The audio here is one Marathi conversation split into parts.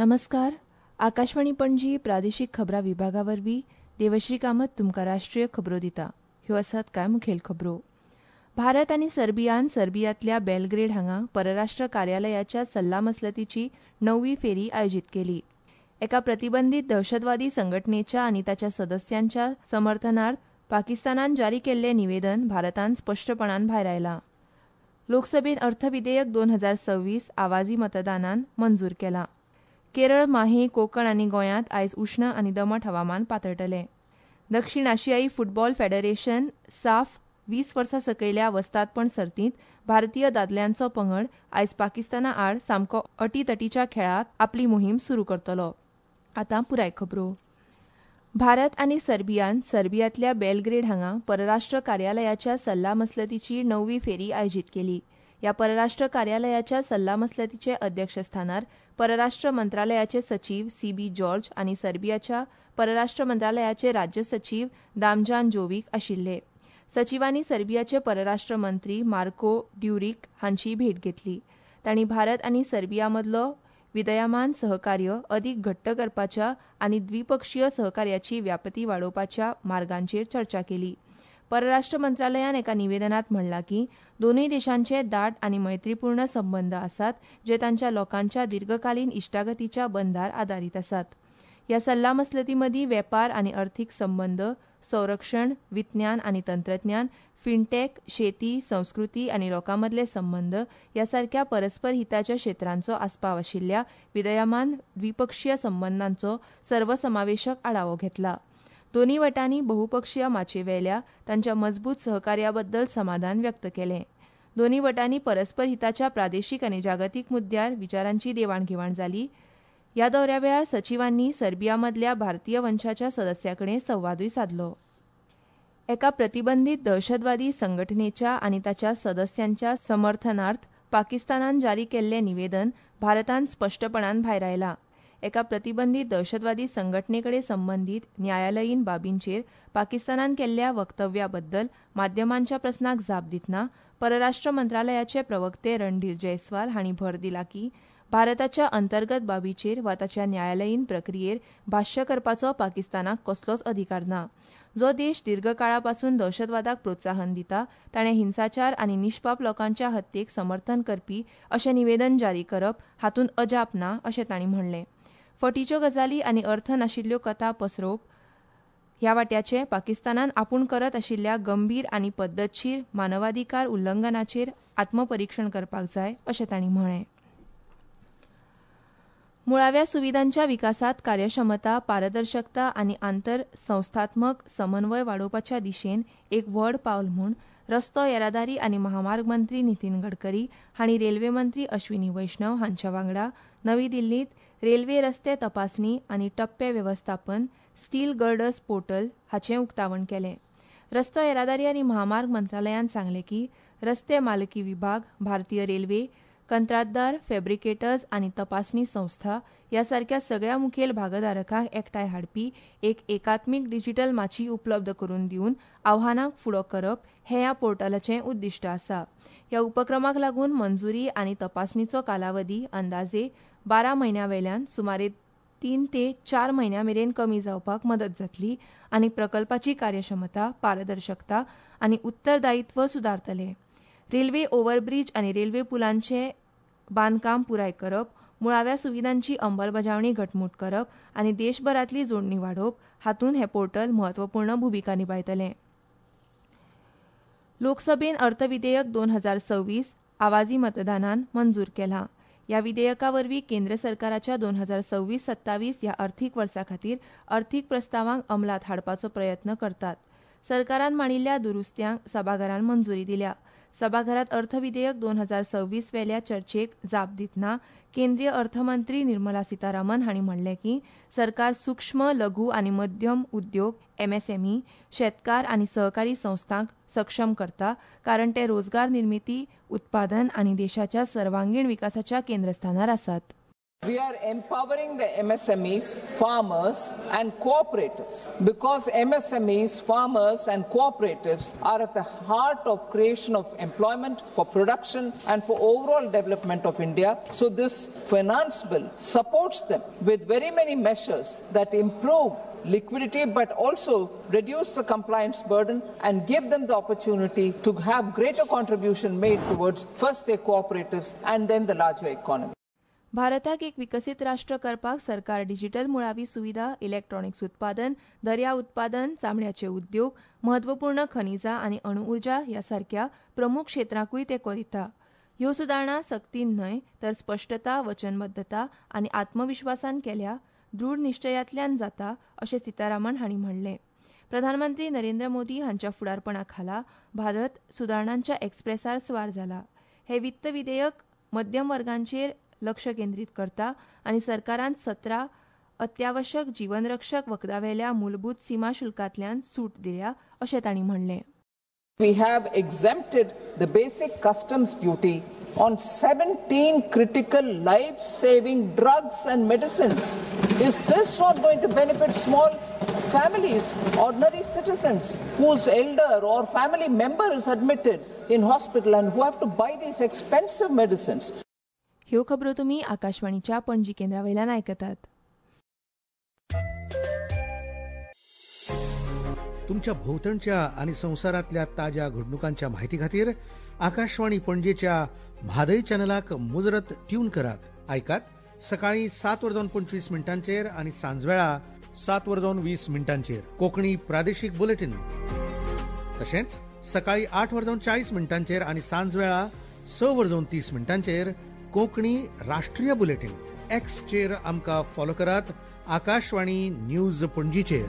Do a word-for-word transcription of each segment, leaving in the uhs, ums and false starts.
नमस्कार. आकाशवाणी पणजी प्रादेशीक खबरां विभागा वरवीं देवश्री कामत तुमकां राष्ट्रीय खबरो दिता. ह्यो आसात कांय मुखेल खबरो. भारत आनी सर्बियान सर्बियातल्या बेलग्रेड हांगा परराष्ट्र कार्यालयाच्या सल्लामसलतीची णववी फेरी आयोजीत केली. एका प्रतिबंधीत दहशतवादी संघटनेच्या आनी ताच्या सदस्यांच्या समर्थनार्थ पाकिस्तानान जारी केल्लें निवेदन भारतान स्पश्टपणान भायर आयलां. लोकसभेत अर्थ विधेयक दोन हजार सव्वीस आवाजी मतदानान मंजूर केलां. केरळ, माहे, कोंकण आनी गोंयांत आयज उश्ण आनी दमट हवामान पातळटलें. दक्षिण आशियाई फुटबॉल फेडरेशन साफ वीस वर्सां सकयल्या वस्तादपण सर्तींत भारतीय दादल्यांचो पंगड आयज पाकिस्ताना आड सामको अटीतटीच्या खेळात आपली मोहीम सुरू करतलो. आतां पुराय खबरो. भारत आनी सर्बियान सर्बियातल्या बेलग्रेड हांगा परराष्ट्र कार्यालयाच्या सल्लामसलतीची णववी फेरी आयोजीत केली. ह्या परराष्ट्र कार्यालयाच्या सल्लामसलतीचे अध्यक्षस्थानार परराष्ट्र मंत्रालयाचे सचीव सी बी जॉर्ज आनी सर्बियाच्या परराष्ट्र मंत्रालयाचे राज्य सचीव दामजान जोविक आशिल्ले. सचिवांनी सर्बियाचे परराष्ट्र मंत्री मार्को ड्युरिक हांची भेट घेतली. तांणी भारत आनी सर्बिया मदलो विदयमान सहकार्य अदीक घट्ट करपाच्या आनी द्विपक्षीय सहकार्याची व्यापती वाडोवपाच्या मार्गांचेर चर्चा केली. परराष्ट्र मंत्रालयान एका निवेदनात म्हणलां की दोनूय देशांचे दाट आनी मैत्रीपूर्ण संबंद आसात जे तांच्या लोकांच्या दीर्घकालीन इश्टागतीच्या बंदार आदारीत आसात. ह्या सल्लामसलतीमदीं वेपार आनी अर्थीक संबंद, संरक्षण, विज्ञान आनी तंत्रज्ञान, फिनटॅक, शेती, संस्कृती आनी लोकांमदले संबंद ह्या सारक्या परस्पर हिताच्या क्षेत्रांचो आस्पाव आशिल्ल्या विदयमान द्विपक्षीय संबंदांचो सर्वसमावेशक आढावो घेतला. दोनूय वटांनी बहुपक्षीय माचयेवेल्या तांच्या मजबूत सहकार्याबद्दल समाधान व्यक्त केलें. दोनूय वटांनी परस्पर हिताच्या प्रादेशीक आनी जागतीक मुद्द्यार विचारांची देवाणघेवाण जाली. ह्या दौऱ्या वेळार सचिवांनी सर्बियामदल्या भारतीय वंशाच्या सदस्याकडेन संवादूय साधलो. एका प्रतिबंधीत दहशतवादी संघटनेच्या आनी ताच्या सदस्यांच्या समर्थनार्थ पाकिस्तानान जारी केल्लें निवेदन भारतान स्पश्टपणान भायर आयलां. एका प्रतिबंधीत दहशतवादी संघटनेकडे संबंधीत न्यायालयीन बाबींचेर पाकिस्तानान केल्ल्या वक्तव्याबद्दल माध्यमांच्या प्रस्नाक जाप दितना परराष्ट्र मंत्रालयाचे प्रवक्ते रणधीर जयस्वाल हांणी भर दिला की भारताच्या अंतर्गत बाबींचेर वा ताच्या न्यायालयीन प्रक्रियेर भाश्य करपाचो पाकिस्तानाक कसलोच अधिकार ना. जो देश दीर्घकाळापासून दहशतवादाक प्रोत्साहन दिता ताणें हिंसाचार आनी निश्पाप लोकांच्या हत्येक समर्थन करपी अशें निवेदन जारी करप हातूंत अजाप ना अशें तांणी म्हणलें. फटीच्यो गजाली आनी अर्थ नाशिल्ल्यो कथा पसरोवप ह्या वाट्याचें पाकिस्तानान आपूण करत आशिल्ल्या गंभीर आनी पद्दतशीर मानवाधिकार उल्लंघनाचेर आत्मपरीक्षण करपाक जाय अशें तांणी म्हळें. मुळाव्या सुविधांच्या विकासात कार्यक्षमता, पारदर्शकता आनी आंतर संस्थात्मक समन्वय वाडोवपाच्या दिशेन एक व्हड पावल म्हूण रस्तो येरादारी आनी महामार्ग मंत्री नितीन गडकरी हांणी रेल्वे मंत्री अश्विनी वैष्णव हांच्या वांगडा नवी दिल्लींत रेल्वे रस्ते तपासणी आनी टप्पे वेवस्थापन स्टील गर्डर्स पोर्टल हाचें उक्तावण केलें. रस्तो येरादारी आनी महामार्ग मंत्रालयान सांगलें की रस्ते मालकी विभाग, भारतीय रेल्वे, कंत्राटदार, फॅब्रिकेटर्स आनी तपासणी संस्था ह्या सारक्या सगळ्या मुखेल भागधारकांक एकठांय हाडपी एक एकात्मीक डिजिटल माची उपलब्ध करून दिवन आव्हानांक फुडो करप हें ह्या पोर्टलाचें उद्दिश्ट आसा. ह्या उपक्रमाक लागून मंजुरी आनी तपासणीचो कालावधी अंदाजे बारा म्हयन्यां वेल्यान सुमारे तीन ते चार म्हयन्यां मेरेन कमी जावपाक मदत जातली आनी प्रकल्पाची कार्यक्षमता, पारदर्शकता आनी उत्तरदायित्व सुदारतलें. रेल्वे ओव्हरब्रिज आनी रेल्वे पुलांचें बांदकाम पुराय करप, मुळाव्या सुविधांची अंमलबजावणी घटमूट करप आनी देशभरांतली जोडणी वाडोवप हातूंत हें पोर्टल म्हत्वपूर्ण भुमिका निभायतलें. लोकसभेन अर्थ विधेयक दोन हजार सव्वीस आवाजी मतदानान मंजूर केलां. ह्या विधेयका वरवीं केंद्र सरकाराच्या दोन हजार सव्वीस सत्तावीस ह्या अर्थीक वर्सा खातीर अर्थीक प्रस्तावांक अंमलात हाडपाचो प्रयत्न करतात. सरकारान मांडिल्ल्या दुरुस्त्यांक सभाघरान मंजुरी दिल्या. सभाघरांत अर्थ विधेयक दोन हजार सव्वीस वेल्या चर्चेक जाप दितना केंद्रीय अर्थमंत्री निर्मला सीतारामन हांणी म्हणलें की सरकार सूक्ष्म, लघु आनी मध्यम उद्योग एमएसएमई, शेतकार आनी सहकारी संस्थांक सक्षम करता कारण ते रोजगार निर्मिती, उत्पादन आनी देशाच्या सर्वांगीण विकासाच्या केंद्रस्थानार आसात. We are empowering the M S M Es, farmers and cooperatives because M S M Es, farmers and cooperatives are at the heart of creation of employment for production and for overall development of India. So this finance bill supports them with very many measures that improve liquidity but also reduce the compliance burden and give them the opportunity to have greater contribution made towards first their cooperatives and then the larger economy. भारताक एक विकसीत राष्ट्र करपाक सरकार डिजिटल मुळावी सुविधा, इलेक्ट्रॉनिक्स उत्पादन, दर्या उत्पादन, चामड्याचे उद्योग, महत्वपूर्ण खनिजा आनी अणुऊर्जा ह्या सारख्या प्रमुख क्षेत्रांकूय तेंको दिता. ह्यो सुदारणा सक्तीन न्हय तर स्पश्टता, वचनबद्धता आनी आत्मविश्वासान केल्या दृढ निश्चयातल्यान जाता अशें सीतारामन हांणी म्हणलें. प्रधानमंत्री नरेंद्र मोदी हांच्या फुडारपणा खाला भारत सुदारणांच्या एक्सप्रेसार स्वार जाला. हे वित्त विधेयक मध्यम वर्गांचेर लक्ष केंद्रीत करता आनी सरकारान सतरा अत्यावश्यक जीवनरक्षक वखदावेल्या मूलभूत सीमा शुल्कांतल्यान सूट दिल्या अशें तांणी म्हणलें. We have exempted the basic customs duty on seventeen critical life-saving drugs and medicines. Is this not going to benefit small families, ordinary citizens whose elder or family member is admitted in hospital and who have to buy these expensive medicines? ह्यो खबरो तुमी आकाशवाणीच्या पणजी केंद्रावयल्यान आयकतात. तुमच्या भोवतणच्या आणि संवसारातल्या ताज्या घडणुकांच्या माहिती खातीर आकाशवाणी पणजेच्या म्हादय चॅनलाक मुजरत ट्यून करात. आयकात सकाळी सात वरजावन पंचवीस मिनटांचेर आणि सांजवेळा सात वरजावन वीस मिनटांचेर कोंकणी प्रादेशीक बुलेटिन. तशेंच सकाळी आठ वरजावन चाळीस मिनटांचेर आणि सांजवेळा स वरजावन तीस मिनटांचेर कोंकणी राष्ट्रीय बुलेटिन. एक्सचेर आमकां फॉलो करात. आकाशवाणी न्यूज पणजीचेर.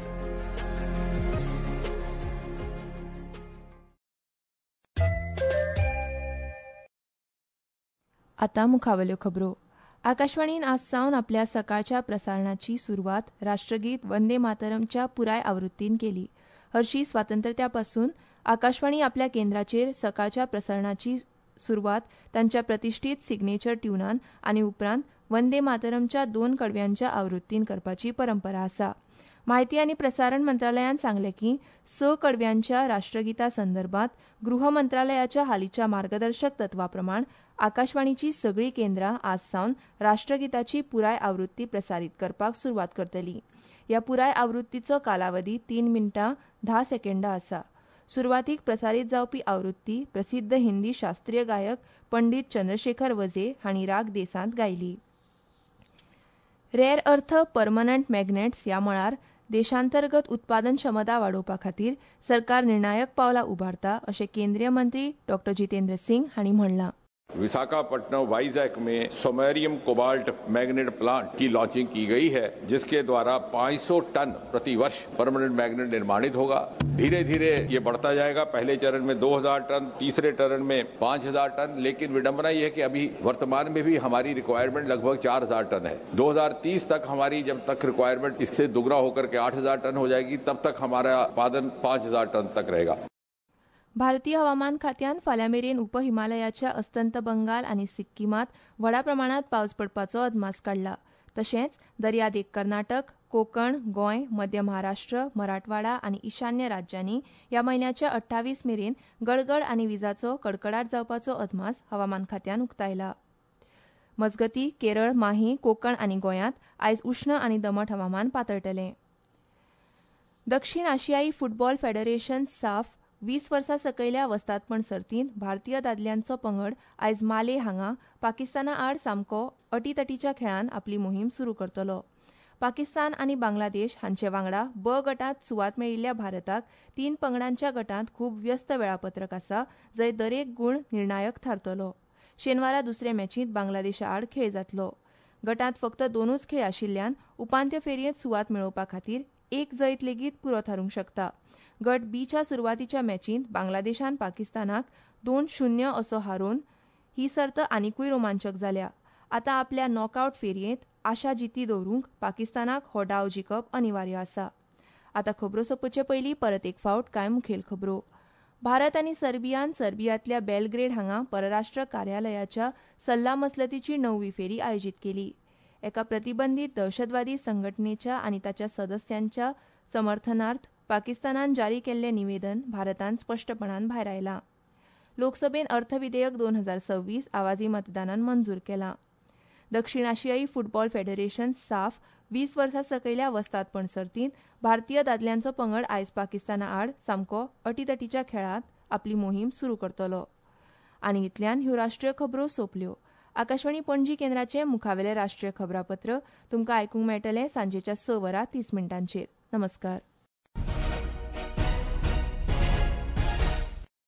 आतां मुखावेल्यो खबरो. आकाशवाणीन आज सावन आपल्या सकाळच्या प्रसारणाची सुरवात राष्ट्रगीत वंदे मातरमच्या पुराय आवृत्तीन केली. हरशी स्वातंत्र्यापासून आकाशवाणी आपल्या केंद्राचेर सकाळच्या प्रसारणाची सुरवात तांच्या प्रतिश्ठीत सिग्नेचर ट्युनान आनी उपरांत वंदे मातरमच्या दोन कडव्यांच्या आवृत्तीन करपाची परंपरा आसा. माहिती आनी प्रसारण मंत्रालयान सांगलें की स कडव्यांच्या राष्ट्रगिता संदर्भात गृह मंत्रालयाच्या हालींच्या मार्गदर्शक तत्वाप्रमाण आकाशवाणीची सगळीं केंद्रां आज सावन राष्ट्रगिताची पुराय आवृत्ती प्रसारीत करपाक सुरवात करतली. ह्या पुराय आवृत्तीचो कालावधी तीन मिनटां धा सेकंदां आसा. सुरवातीक प्रसारीत जावपी आवृत्ती प्रसिद्ध हिंदी शास्त्रीय गायक पंडीत चंद्रशेखर वझे हांणी राग देसांत गायली. रेर अर्थ परमनंट मॅग्नेट्स ह्या मळार देशांतर्गत उत्पादन क्षमता वाडोवपा खातीर सरकार निर्णायक पावलां उबारता अशें केंद्रीय मंत्री डॉ जितेंद्र सिंग हांणी म्हणलां. विशाखापट्टनम वाइजैक में सोमेरियम कोबाल्ट मैग्नेट प्लांट की लॉन्चिंग की गई है, जिसके द्वारा पाँच सौ टन प्रति वर्ष परमानेंट मैग्नेट निर्माणित होगा. धीरे धीरे ये बढ़ता जाएगा. पहले चरण में दो हज़ार टन, तीसरे चरण में पाँच हज़ार टन. लेकिन विडंबना ये है कि अभी वर्तमान में भी हमारी रिक्वायरमेंट लगभग चार हज़ार टन है. दो हज़ार तीस तक हमारी जब तक रिक्वायरमेंट इससे दुगना होकर के आठ हज़ार टन हो जाएगी, तब तक हमारा उत्पादन पाँच हज़ार टन तक रहेगा. भारतीय हवामान खात्यान फाल्यां मेरेन उपहिमालयाच्या अस्तंत बंगाल आनी सिक्कीमात व्हडा प्रमाणात पावस पडपाचो अदमास काडला. तशेंच दर्यादेग कर्नाटक, कोकण, गोंय, मध्य महाराष्ट्र, मराठवाडा आनी ईशान्य राज्यांनी ह्या म्हयन्याच्या अठ्ठावीस मेरेन गडगड आनी विजाचो कडकडाट जावपाचो अदमास हवामान खात्यान उक्तायला. मजगतीं केरळ, माही, कोकण आनी गोंयांत आयज उश्ण आनी दमट हवामान पातळटलें. दक्षिण आशियाई फुटबॉल फेडरेशन साफ वीस वर्सां सकयल्या वस्तादपण सर्तींत भारतीय दादल्यांचो पंगड आयज माले हांगा पाकिस्ताना आड सामको अटीतटीच्या खेळान आपली मोहीम सुरू करतलो. पाकिस्तान आनी बांगलादेश हांचे वांगडा ब गटांत सुवात मेळिल्ल्या भारताक तीन पंगडांच्या गटांत खूब व्यस्त वेळापत्रक आसा, जंय दरेक गूण निर्णायक थारतलो. शेनवारा दुसरे मॅचींत बांगलादेशा आड खेळ जातलो. गटांत फक्त दोनूच खेळ आशिल्ल्यान उपांत्य फेरयेंत सुवात मेळोवपा खातीर एक जैत लेगीत पुरो थारूंक शकता. गट बीच्या सुरवातीच्या मॅचींत बांगलादेशान पाकिस्तानाक दोन शुन्य असो हारोवन ही सर्त आनिकूय रोमांचक जाल्या. आतां आपल्या नॉकआवट फेरयेंत आशा जिती दवरूंक पाकिस्तानाक हो डाव जिखप अनिवार्य आसा. आतां खबरो सोंपचे पयलीं परत एक फावट कांय मुखेल खबरो. भारत आनी सर्बियान सर्बियातल्या बेलग्रेड हांगा परराष्ट्र कार्यालयाच्या सल्ला मसलतीची णववी फेरी आयोजीत केली. एका प्रतिबंधीत दहशतवादी संघटनेच्या आनी ताच्या सदस्यांच्या समर्थनार्थ पाकिस्तानान जारी केल्ले निवेदन भारतान स्पष्टपणान भायर आयलां. लोकसभेन अर्थविधेयक दोन हजार सव्वीस आवाजी मतदानान मंजूर केलां. दक्षिण आशियाई फुटबॉल फेडरेशन साफ वीस वर्सां सकयल्या वस्तादपण सर्तींत भारतीय दादल्यांचो पंगड आयज पाकिस्ताना आड सामको अटीतटीच्या खेळांत आपली मोहीम सुरू करतलो. आनी इतल्यान ह्यो राष्ट्रीय खबरो सोंपल्यो. आकाशवाणी पणजी केंद्राचे मुखावेले राष्ट्रीय खबरापत्र तुमकां आयकूंक मेळटले सांजेच्या स वरां तीस मिनटांचेर. नमस्कार.